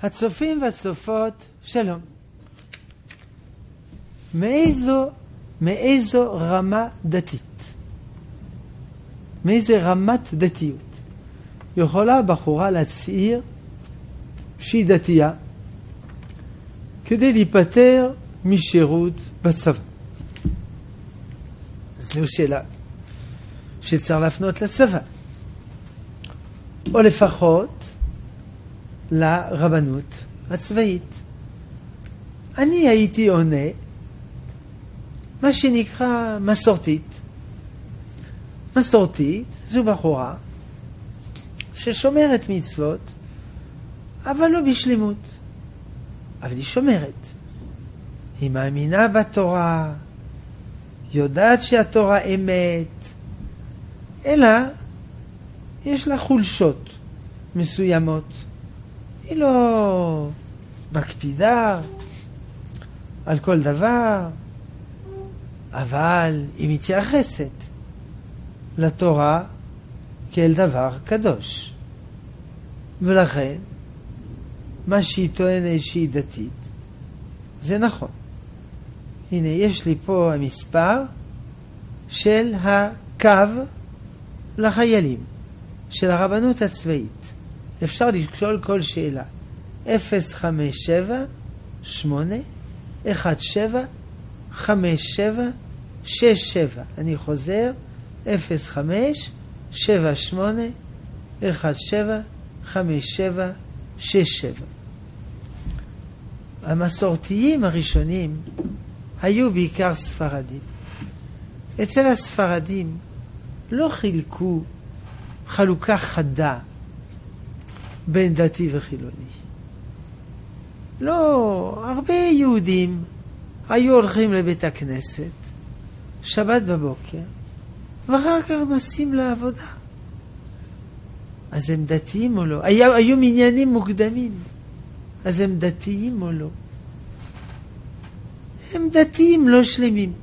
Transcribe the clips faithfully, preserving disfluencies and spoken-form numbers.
הצופים והצופות, שלום. מאיזו, מאיזו רמה דתית, מאיזו רמת דתיות יכולה בחורה להצעיר שהיא דתייה כדי להיפטר משירות בצבא? זו שאלה שצריך להפנות לצבא, או לפחות לרבנות הצבאית. אני הייתי עונה מה שנקרא מסורתית. מסורתית זו בחורה ששומרת מצוות, אבל לא בשלמות, אבל היא שומרת. היא מאמינה בתורה, יודעת שהתורה אמת, אלא יש לה חולשות מסוימות. היא לא מקפידה על כל דבר, אבל היא מתייחסת לתורה כאל דבר קדוש. ולכן, מה שהיא טוענת שהיא דתית, זה נכון. הנה, יש לי פה המספר של הקו לחיילים, של הרבנות הצבאית. אפשר לשאול כל שאלה. אפס חמש שבע שמונה אחת שבע חמש שבע שש שבע. אני חוזר, אפס חמש שבע שמונה אחת שבע חמש שבע שש שבע. המסורתיים הראשונים היו בעיקר ספרדים. אצל הספרדים לא חילקו חלוקה חדה בין דתי וחילוני. לא, הרבה יהודים היו הולכים לבית הכנסת שבת בבוקר ואחר כך נוסעים לעבודה. אז הם דתיים או לא? היו, היו מניינים מוקדמים, אז הם דתיים או לא? הם דתיים לא שלמים.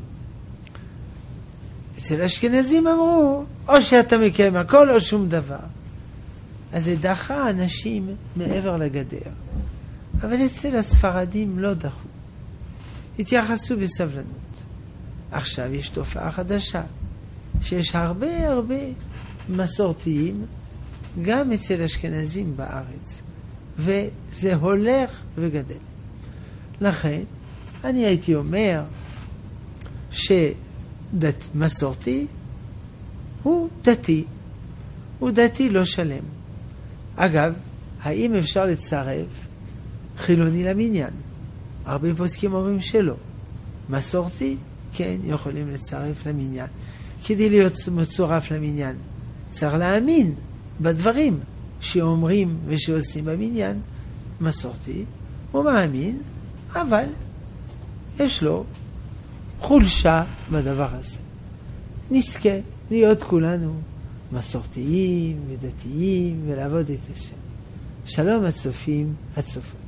אצל אשכנזים אמרו, או שאתה מקיים הכל או שום דבר. אז זה דחה אנשים מעבר לגדר. אבל אצל הספרדים לא דחו. התייחסו בסבלנות. עכשיו יש תופעה חדשה, שיש הרבה הרבה מסורתיים, גם אצל אשכנזים בארץ. וזה הולך וגדל. לכן, אני הייתי אומר שמסורתי הוא דתי. הוא דתי לא שלם. אגב, האם אפשר לצרף חילוני למניין? הרבה פוסקים אומרים שלא. מסורתי, כן, יכולים לצרף למניין. כדי להיות מצורף למניין, צריך להאמין בדברים שאומרים ושעושים במניין. מסורתי, הוא מאמין, אבל יש לו חולשה בדבר הזה. נזכה להיות כולנו מסורתיים ודתיים ולעבוד את השם. שלום הצופים, הצופות.